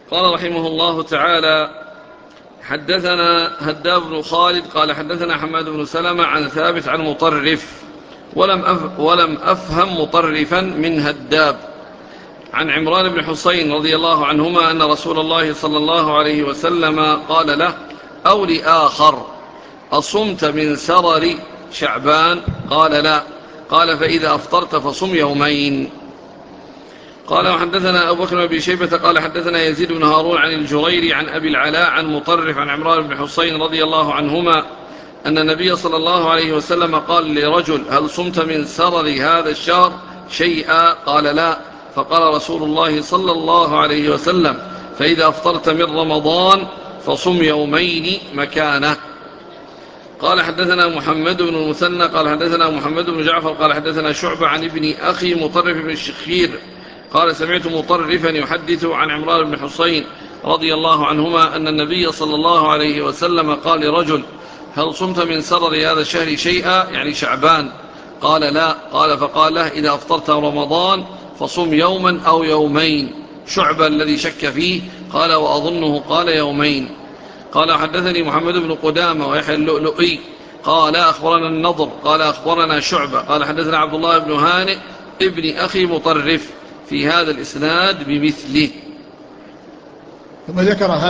قال رحمه الله تعالى: حدثنا هداب بن خالد قال حدثنا حماد بن سلمة عن ثابت عن مطرف ولم أفهم مطرفا من هداب عن عمران بن حسين رضي الله عنهما أن رسول الله صلى الله عليه وسلم قال له أو لآخر: أصمت من سرر شعبان؟ قال لا. قال: فإذا أفطرت فصم يومين. قال: وحدثنا أبو بكر بن شيبة قال حدثنا يزيد بن هارون عن الجريري عن أبي العلاء عن مطرف عن عمران بن حسين رضي الله عنهما أن النبي صلى الله عليه وسلم قال لرجل: هل صمت من سرر هذا الشهر شيئا؟ قال: لا. فقال رسول الله صلى الله عليه وسلم: فإذا أفطرت من رمضان فصم يومين مكانه. قال: حدثنا محمد بن المثنى قال حدثنا محمد بن جعفر قال حدثنا شعبة عن ابن أخي مطرف بن الشخير قال: سمعت مطرفا يحدث عن عمران بن حسين رضي الله عنهما أن النبي صلى الله عليه وسلم قال لرجل: هل صمت من سرر هذا الشهر شيئا؟ يعني شعبان. قال: لا. قال: فقال له: إذا أفطرت رمضان فصم يوما أو يومين. شعبة الذي شك فيه قال: وأظنه قال يومين. قال: حدثني محمد بن قدامة ويحيى اللؤلؤي قال أخبرنا النضر قال أخبرنا شعبة قال حدثنا عبد الله بن هانئ ابن أخي مطرف في هذا الإسناد بمثله. ثم ذكر